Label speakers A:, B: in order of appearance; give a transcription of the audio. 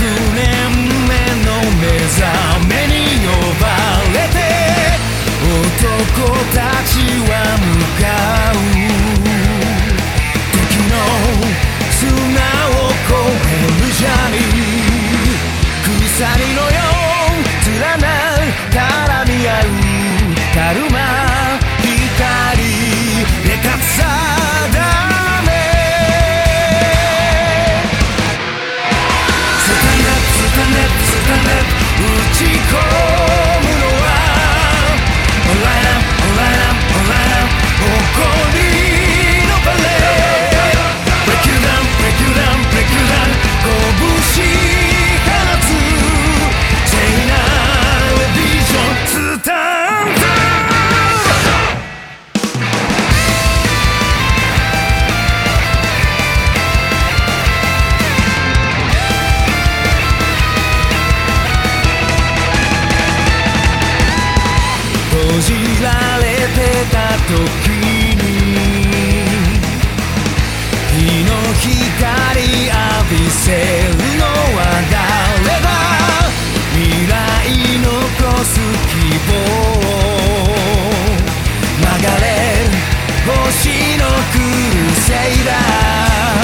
A: 年目の目覚めに呼ばれて男たちは向かう時の砂を越えるジャーニー鎖のよう連なる絡み合うカルマ光でかつさだめスタンダップスタンダップスタンダップ打ち込むのはオンライナオンライナオンライナ誇りのバレーブレイクダウンブレイクダウンブレイクダウン拳放つ聖なるビジョンスタンダ閉じられてた時に日の光浴びせるのは誰だ未来残す希望流れる星のクルセイダー